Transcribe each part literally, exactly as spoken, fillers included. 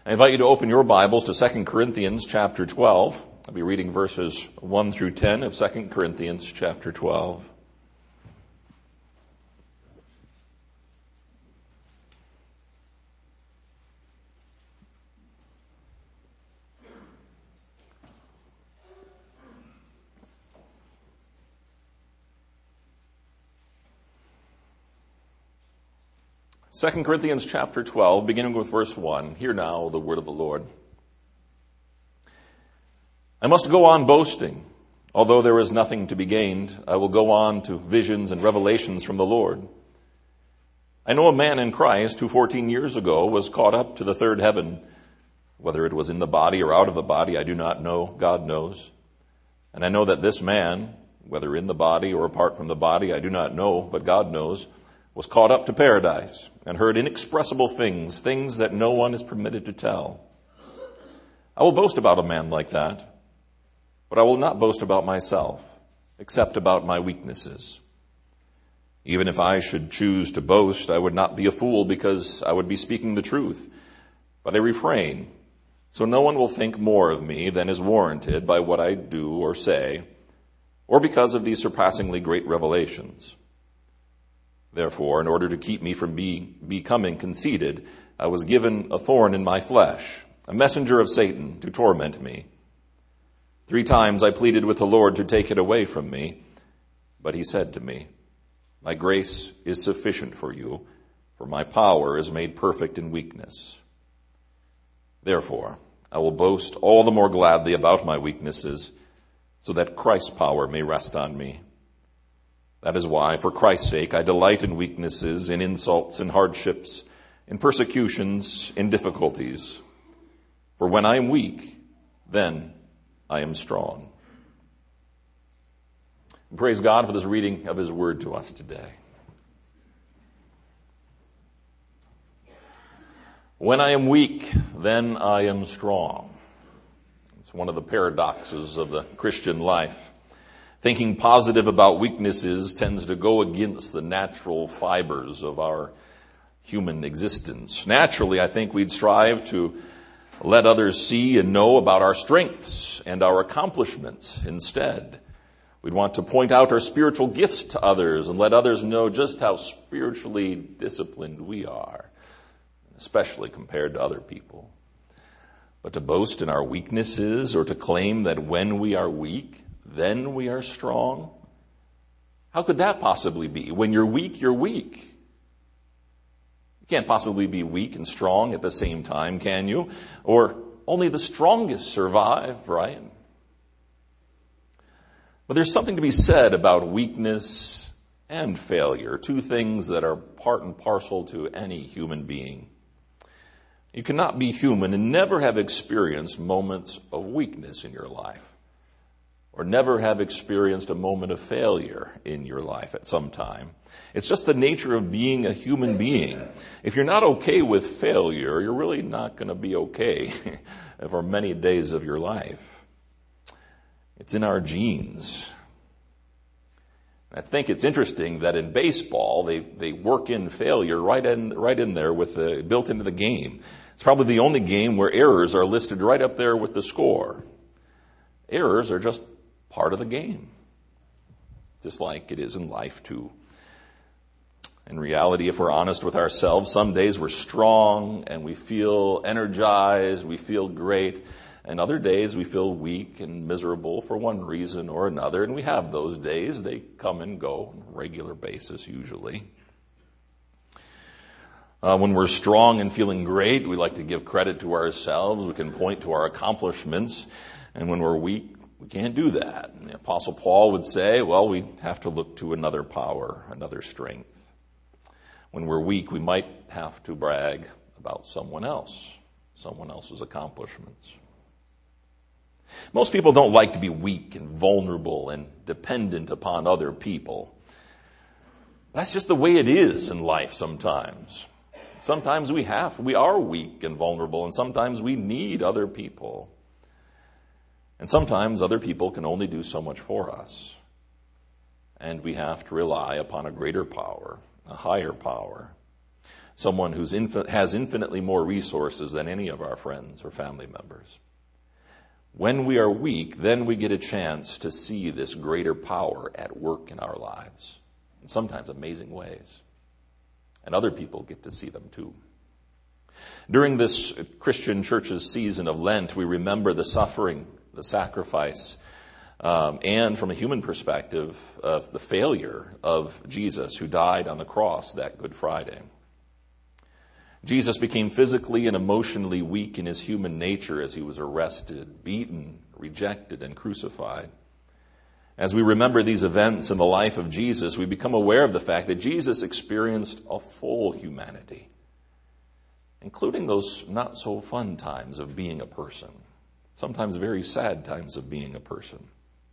I invite you to open your Bibles to Second Corinthians chapter twelve. I'll be reading verses one through ten of Second Corinthians chapter twelve. Second Corinthians chapter twelve, beginning with verse one. Hear now the word of the Lord. I must go on boasting. Although there is nothing to be gained, I will go on to visions and revelations from the Lord. I know a man in Christ who fourteen years ago was caught up to the third heaven. Whether it was in the body or out of the body, I do not know. God knows. And I know that this man, whether in the body or apart from the body, I do not know, but God knows, was caught up to paradise and heard inexpressible things, things that no one is permitted to tell. I will boast about a man like that, but I will not boast about myself, except about my weaknesses. Even if I should choose to boast, I would not be a fool because I would be speaking the truth. But I refrain, so no one will think more of me than is warranted by what I do or say, or because of these surpassingly great revelations. Therefore, in order to keep me from be, becoming conceited, I was given a thorn in my flesh, a messenger of Satan to torment me. Three times I pleaded with the Lord to take it away from me, but he said to me, my grace is sufficient for you, for my power is made perfect in weakness. Therefore, I will boast all the more gladly about my weaknesses, so that Christ's power may rest on me. That is why, for Christ's sake, I delight in weaknesses, in insults, in hardships, in persecutions, in difficulties. For when I am weak, then I am strong. And praise God for this reading of his word to us today. When I am weak, then I am strong. It's one of the paradoxes of the Christian life. Thinking positive about weaknesses tends to go against the natural fibers of our human existence. Naturally, I think we'd strive to let others see and know about our strengths and our accomplishments instead. We'd want to point out our spiritual gifts to others and let others know just how spiritually disciplined we are, especially compared to other people. But to boast in our weaknesses or to claim that when we are weak, then we are strong? How could that possibly be? When you're weak, you're weak. You can't possibly be weak and strong at the same time, can you? Or only the strongest survive, right? But there's something to be said about weakness and failure, two things that are part and parcel to any human being. You cannot be human and never have experienced moments of weakness in your life, or never have experienced a moment of failure in your life at some time. It's just the nature of being a human being. If you're not okay with failure, you're really not going to be okay for many days of your life. It's in our genes. I think it's interesting that in baseball, they, they work in failure right in, right in there with the, built into the game. It's probably the only game where errors are listed right up there with the score. Errors are just part of the game, just like it is in life too. In reality, if we're honest with ourselves, some days we're strong and we feel energized, we feel great, and other days we feel weak and miserable for one reason or another, and we have those days. They come and go on a regular basis usually. Uh, when we're strong and feeling great, we like to give credit to ourselves. We can point to our accomplishments, and when we're weak, we can't do that. And the Apostle Paul would say, well, we have to look to another power, another strength. When we're weak, we might have to brag about someone else, someone else's accomplishments. Most people don't like to be weak and vulnerable and dependent upon other people. That's just the way it is in life sometimes. Sometimes we have, we are weak and vulnerable, and sometimes we need other people. And sometimes other people can only do so much for us. And we have to rely upon a greater power, a higher power. someone who infin- has infinitely more resources than any of our friends or family members. When we are weak, then we get a chance to see this greater power at work in our lives, in sometimes amazing ways. And other people get to see them too. During this Christian church's season of Lent, we remember the suffering, the sacrifice, um, and from a human perspective, of the failure of Jesus, who died on the cross that Good Friday. Jesus became physically and emotionally weak in his human nature as he was arrested, beaten, rejected, and crucified. As we remember these events in the life of Jesus, we become aware of the fact that Jesus experienced a full humanity, including those not so fun times of being a person, sometimes very sad times of being a person.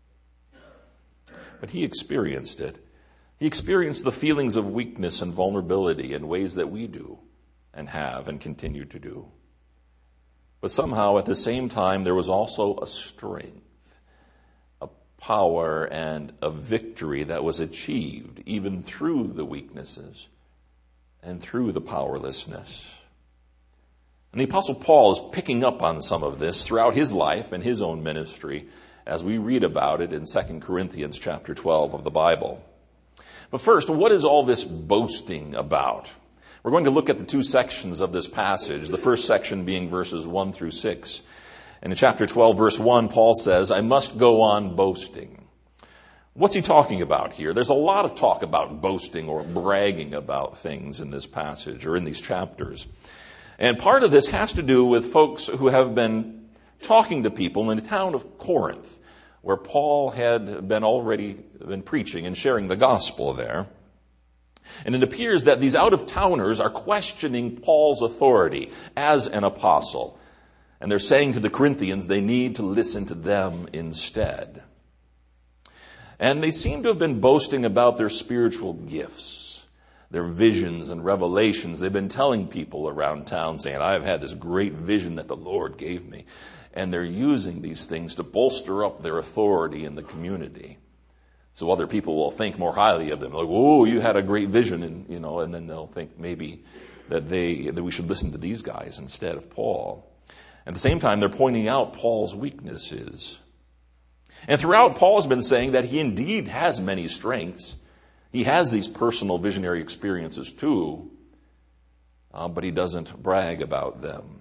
But he experienced it. He experienced the feelings of weakness and vulnerability in ways that we do and have and continue to do. But somehow at the same time, there was also a strength, a power, and a victory that was achieved even through the weaknesses and through the powerlessness. And the Apostle Paul is picking up on some of this throughout his life and his own ministry as we read about it in Second Corinthians chapter twelve of the Bible. But first, what is all this boasting about? We're going to look at the two sections of this passage, the first section being verses one through six. And in chapter twelve, verse one, Paul says, I must go on boasting. What's he talking about here? There's a lot of talk about boasting or bragging about things in this passage or in these chapters. And part of this has to do with folks who have been talking to people in the town of Corinth, where Paul had been already been preaching and sharing the gospel there. And it appears that these out-of-towners are questioning Paul's authority as an apostle. And they're saying to the Corinthians they need to listen to them instead. And they seem to have been boasting about their spiritual gifts, their visions and revelations. They've been telling people around town, saying, I've had this great vision that the Lord gave me. And they're using these things to bolster up their authority in the community. So other people will think more highly of them. Like, oh, you had a great vision, and you know, and then they'll think maybe that they that we should listen to these guys instead of Paul. At the same time, they're pointing out Paul's weaknesses. And throughout, Paul has been saying that he indeed has many strengths. He has these personal visionary experiences too, uh, but he doesn't brag about them.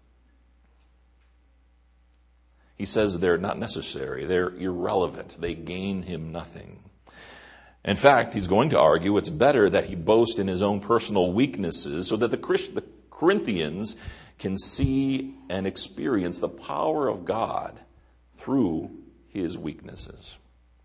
He says they're not necessary. They're irrelevant. They gain him nothing. In fact, he's going to argue it's better that he boast in his own personal weaknesses so that the, Christ- the Corinthians can see and experience the power of God through his weaknesses.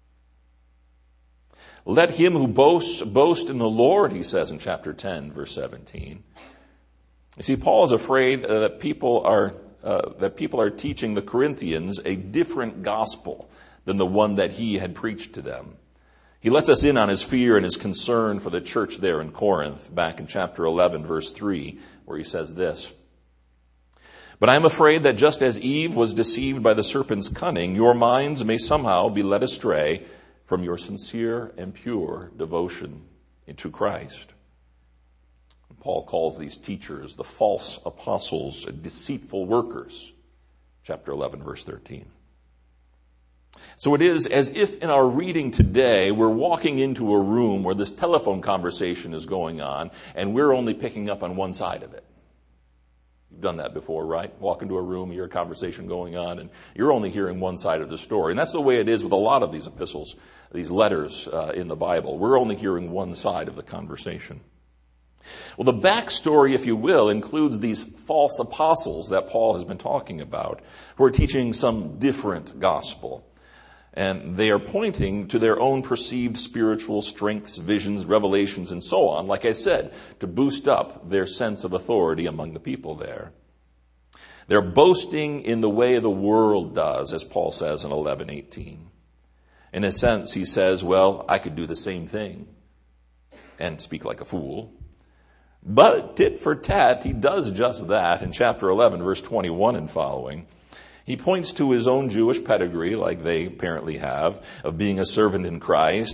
Let him who boasts boast in the Lord, he says in chapter ten, verse seventeen. You see, Paul is afraid uh, that people are Uh, that people are teaching the Corinthians a different gospel than the one that he had preached to them. He lets us in on his fear and his concern for the church there in Corinth, back in chapter eleven, verse three, where he says this. But I am afraid that just as Eve was deceived by the serpent's cunning, your minds may somehow be led astray from your sincere and pure devotion to Christ. Paul calls these teachers the false apostles, deceitful workers. Chapter eleven, verse thirteen. So it is as if in our reading today, we're walking into a room where this telephone conversation is going on, and we're only picking up on one side of it. You've done that before, right? Walk into a room, you hear a conversation going on, and you're only hearing one side of the story. And that's the way it is with a lot of these epistles, these letters uh, in the Bible. We're only hearing one side of the conversation. Well, the backstory, if you will, includes these false apostles that Paul has been talking about, who are teaching some different gospel. And they are pointing to their own perceived spiritual strengths, visions, revelations, and so on, like I said, to boost up their sense of authority among the people there. They're boasting in the way the world does, as Paul says in eleven eighteen. In a sense, he says, well, I could do the same thing and speak like a fool. But tit for tat, he does just that in chapter eleven, verse twenty-one and following. He points to his own Jewish pedigree, like they apparently have, of being a servant in Christ.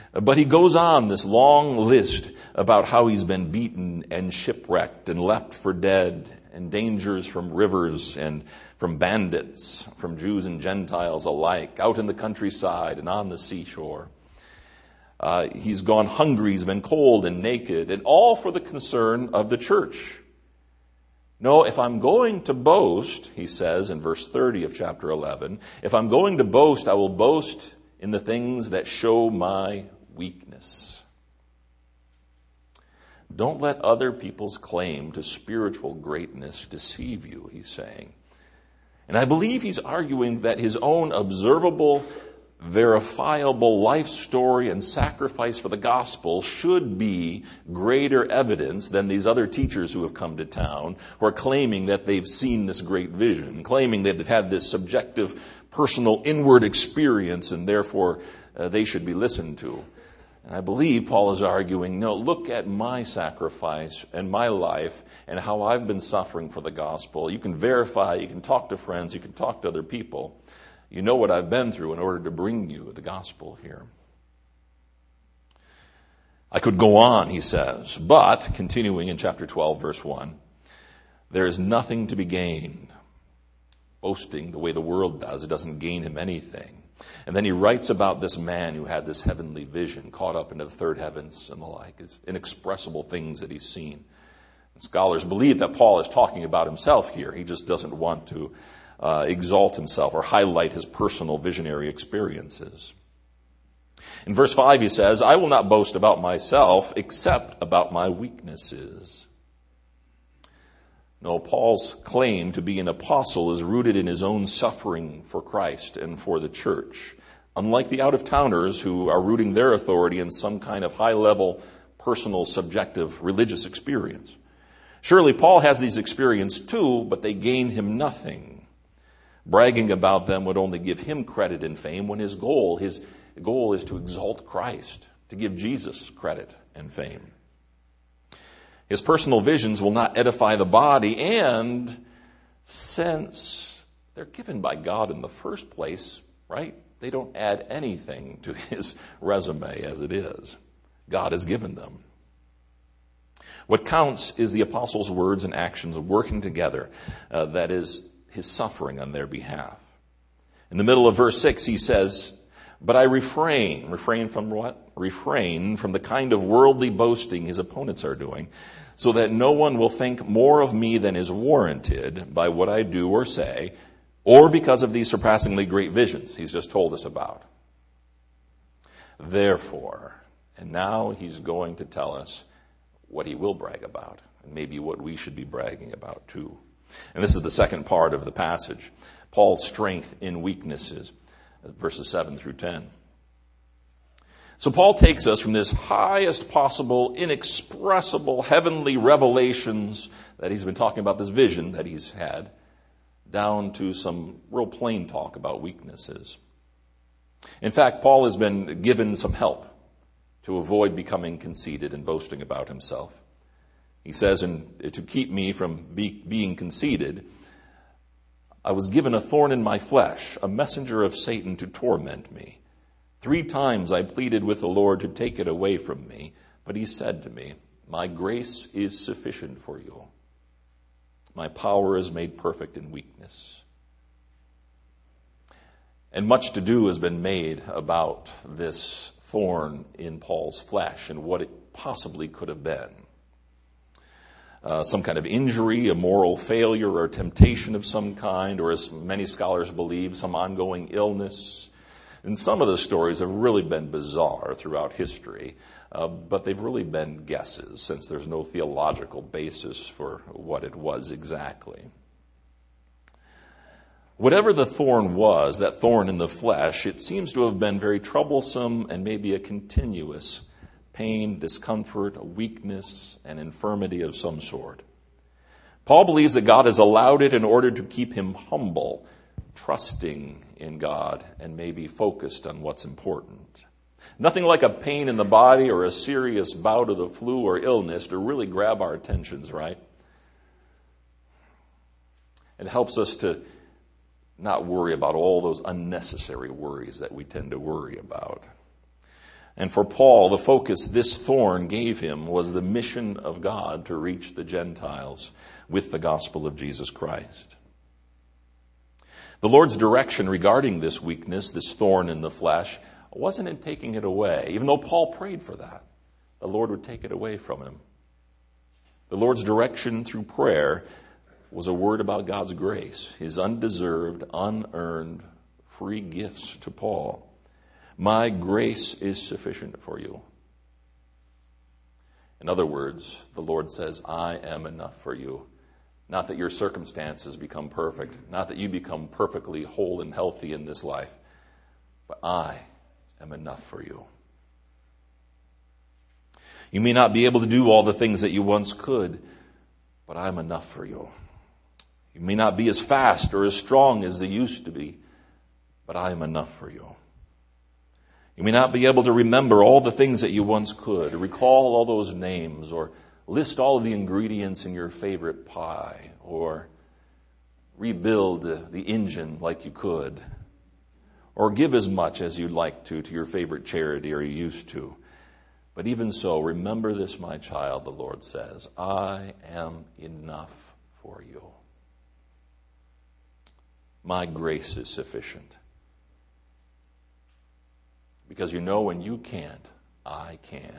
But he goes on this long list about how he's been beaten and shipwrecked and left for dead, and dangers from rivers and from bandits, from Jews and Gentiles alike, out in the countryside and on the seashore. Uh, he's gone hungry, he's been cold and naked, and all for the concern of the church. No, if I'm going to boast, he says in verse thirty of chapter eleven, if I'm going to boast, I will boast in the things that show my weakness. Don't let other people's claim to spiritual greatness deceive you, he's saying. And I believe he's arguing that his own observable, verifiable life story and sacrifice for the gospel should be greater evidence than these other teachers who have come to town, who are claiming that they've seen this great vision, claiming that they've had this subjective, personal, inward experience, and therefore uh, they should be listened to. And I believe Paul is arguing, no, look at my sacrifice and my life and how I've been suffering for the gospel. You can verify, you can talk to friends, you can talk to other people. You know what I've been through in order to bring you the gospel here. I could go on, he says, but, continuing in chapter twelve, verse one, there is nothing to be gained. Boasting the way the world does, it doesn't gain him anything. And then he writes about this man who had this heavenly vision, caught up into the third heavens and the like. It's inexpressible things that he's seen. And scholars believe that Paul is talking about himself here. He just doesn't want to uh, exalt himself or highlight his personal visionary experiences. In verse five he says, I will not boast about myself except about my weaknesses. No, Paul's claim to be an apostle is rooted in his own suffering for Christ and for the church. Unlike the out-of-towners who are rooting their authority in some kind of high-level, personal, subjective, religious experience. Surely Paul has these experiences too, but they gain him nothing. Bragging about them would only give him credit and fame when his goal, his goal is to exalt Christ, to give Jesus credit and fame. His personal visions will not edify the body, and since they're given by God in the first place, right? They don't add anything to his resume as it is. God has given them. What counts is the apostles' words and actions working together. Uh, that is, his suffering on their behalf. In the middle of verse six, he says, but I refrain. Refrain from what? Refrain from the kind of worldly boasting his opponents are doing, so that no one will think more of me than is warranted by what I do or say, or because of these surpassingly great visions he's just told us about. Therefore, and now he's going to tell us what he will brag about, and maybe what we should be bragging about too. And this is the second part of the passage, Paul's strength in weaknesses, verses seven through ten. So Paul takes us from this highest possible, inexpressible, heavenly revelations that he's been talking about, this vision that he's had, down to some real plain talk about weaknesses. In fact, Paul has been given some help to avoid becoming conceited and boasting about himself. He says, and to keep me from be, being conceited, I was given a thorn in my flesh, a messenger of Satan to torment me. Three times I pleaded with the Lord to take it away from me, but he said to me, my grace is sufficient for you. My power is made perfect in weakness. And much to do has been made about this thorn in Paul's flesh and what it possibly could have been. Uh, some kind of injury, a moral failure, or temptation of some kind, or as many scholars believe, some ongoing illness. And some of the stories have really been bizarre throughout history, uh, but they've really been guesses since there's no theological basis for what it was exactly. Whatever the thorn was, that thorn in the flesh, it seems to have been very troublesome and maybe a continuous pain, discomfort, a weakness, an infirmity of some sort. Paul believes that God has allowed it in order to keep him humble, trusting in God, and maybe focused on what's important. Nothing like a pain in the body or a serious bout of the flu or illness to really grab our attentions, right? It helps us to not worry about all those unnecessary worries that we tend to worry about. And for Paul, the focus this thorn gave him was the mission of God to reach the Gentiles with the gospel of Jesus Christ. The Lord's direction regarding this weakness, this thorn in the flesh, wasn't in taking it away, even though Paul prayed for that. The Lord would take it away from him. The Lord's direction through prayer was a word about God's grace, his undeserved, unearned, free gifts to Paul. My grace is sufficient for you. In other words, the Lord says, I am enough for you. Not that your circumstances become perfect, not that you become perfectly whole and healthy in this life, but I am enough for you. You may not be able to do all the things that you once could, but I'm enough for you. You may not be as fast or as strong as they used to be, but I am enough for you. You may not be able to remember all the things that you once could, or recall all those names, or list all of the ingredients in your favorite pie, or rebuild the, the engine like you could, or give as much as you'd like to to your favorite charity or you used to. But even so, remember this, my child, the Lord says, I am enough for you. My grace is sufficient. Because you know when you can't, I can.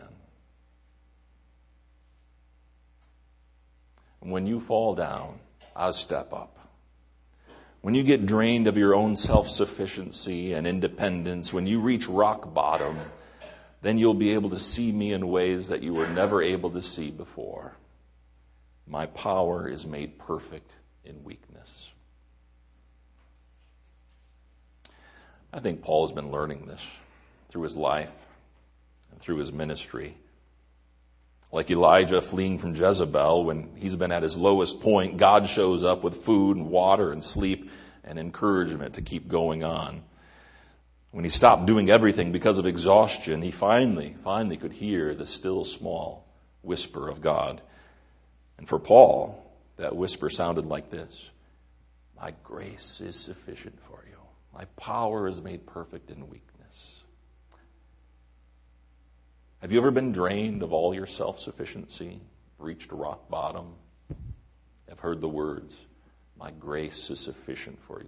And when you fall down, I'll step up. When you get drained of your own self-sufficiency and independence, when you reach rock bottom, then you'll be able to see me in ways that you were never able to see before. My power is made perfect in weakness. I think Paul has been learning this through his life and through his ministry. Like Elijah fleeing from Jezebel, when he's been at his lowest point, God shows up with food and water and sleep and encouragement to keep going on. When he stopped doing everything because of exhaustion, he finally, finally could hear the still small whisper of God. And for Paul, that whisper sounded like this: my grace is sufficient for you. My power is made perfect in weakness. Have you ever been drained of all your self-sufficiency, reached rock bottom? I've heard the words, my grace is sufficient for you.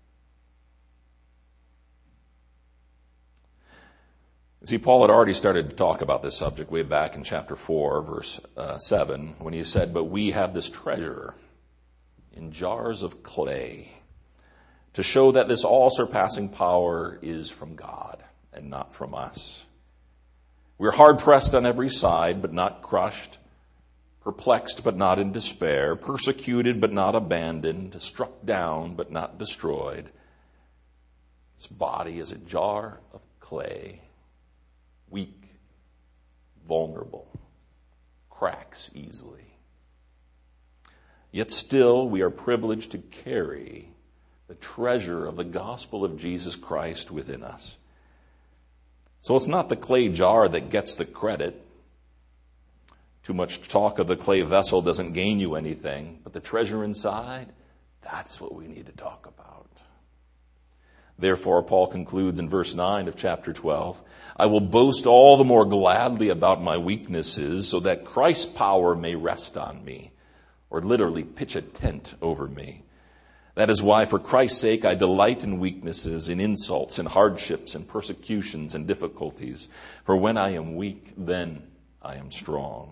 See, Paul had already started to talk about this subject way back in chapter four, verse uh, seven, when he said, but we have this treasure in jars of clay to show that this all-surpassing power is from God and not from us. We're hard-pressed on every side, but not crushed, perplexed, but not in despair, persecuted, but not abandoned, struck down, but not destroyed. This body is a jar of clay, weak, vulnerable, cracks easily. Yet still we are privileged to carry the treasure of the gospel of Jesus Christ within us. So it's not the clay jar that gets the credit. Too much talk of the clay vessel doesn't gain you anything, but the treasure inside, that's what we need to talk about. Therefore, Paul concludes in verse nine of chapter twelve, I will boast all the more gladly about my weaknesses so that Christ's power may rest on me, or literally pitch a tent over me. That is why, for Christ's sake, I delight in weaknesses, in insults, in hardships, in persecutions, and difficulties. For when I am weak, then I am strong.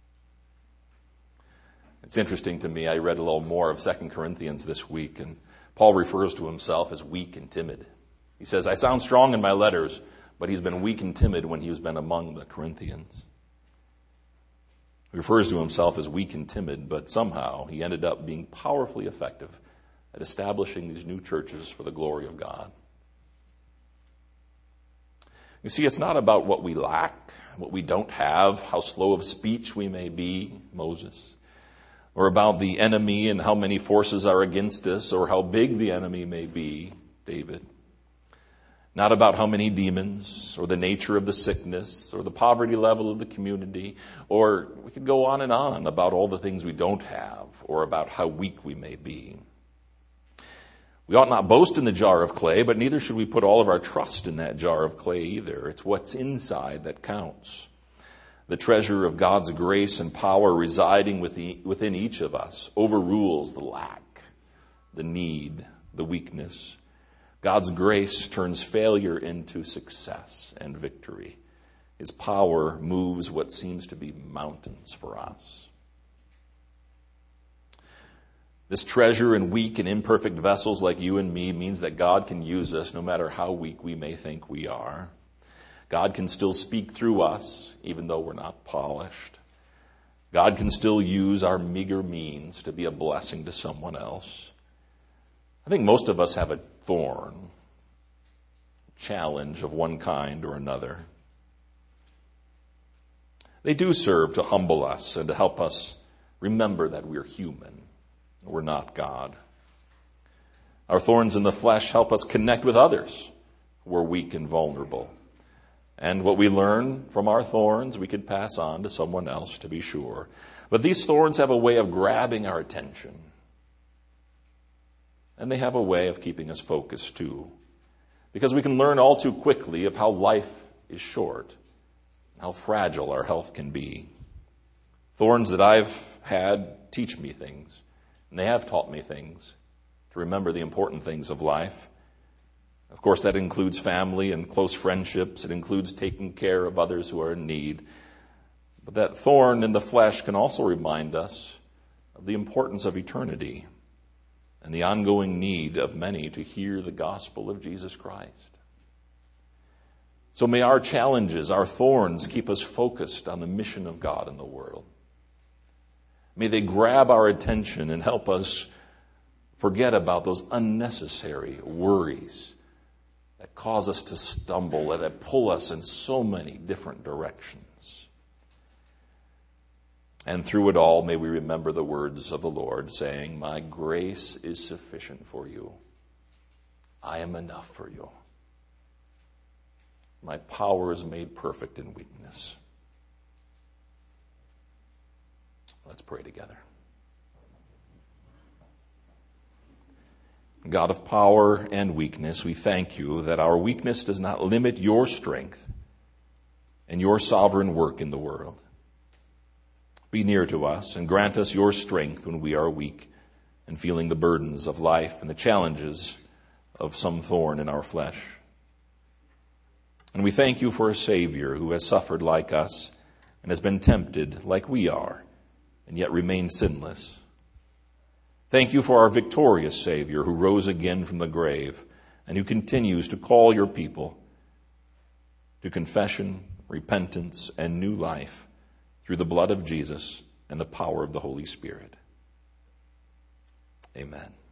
It's interesting to me, I read a little more of Second Corinthians this week, and Paul refers to himself as weak and timid. He says, I sound strong in my letters, but he's been weak and timid when he's been among the Corinthians. He refers to himself as weak and timid, but somehow he ended up being powerfully effective at establishing these new churches for the glory of God. You see, it's not about what we lack, what we don't have, how slow of speech we may be, Moses, or about the enemy and how many forces are against us, or how big the enemy may be, David. Not about how many demons, or the nature of the sickness, or the poverty level of the community, or we could go on and on about all the things we don't have, or about how weak we may be. We ought not boast in the jar of clay, but neither should we put all of our trust in that jar of clay either. It's what's inside that counts. The treasure of God's grace and power residing within each of us overrules the lack, the need, the weakness. God's grace turns failure into success and victory. His power moves what seems to be mountains for us. This treasure in weak and imperfect vessels like you and me means that God can use us no matter how weak we may think we are. God can still speak through us even though we're not polished. God can still use our meager means to be a blessing to someone else. I think most of us have a thorn, challenge of one kind or another. They do serve to humble us and to help us remember that we're human. We're not God. Our thorns in the flesh help us connect with others who are weak and vulnerable. And what we learn from our thorns, we could pass on to someone else, to be sure. But these thorns have a way of grabbing our attention. And they have a way of keeping us focused, too. Because we can learn all too quickly of how life is short, how fragile our health can be. Thorns that I've had teach me things. And they have taught me things to remember the important things of life. Of course, that includes family and close friendships. It includes taking care of others who are in need. But that thorn in the flesh can also remind us of the importance of eternity and the ongoing need of many to hear the gospel of Jesus Christ. So may our challenges, our thorns, keep us focused on the mission of God in the world. May they grab our attention and help us forget about those unnecessary worries that cause us to stumble and that pull us in so many different directions. And through it all, may we remember the words of the Lord saying, "My grace is sufficient for you. I am enough for you. My power is made perfect in weakness." Let's pray together. God of power and weakness, we thank you that our weakness does not limit your strength and your sovereign work in the world. Be near to us and grant us your strength when we are weak and feeling the burdens of life and the challenges of some thorn in our flesh. And we thank you for a Savior who has suffered like us and has been tempted like we are, and yet remain sinless. Thank you for our victorious Savior who rose again from the grave and who continues to call your people to confession, repentance, and new life through the blood of Jesus and the power of the Holy Spirit. Amen.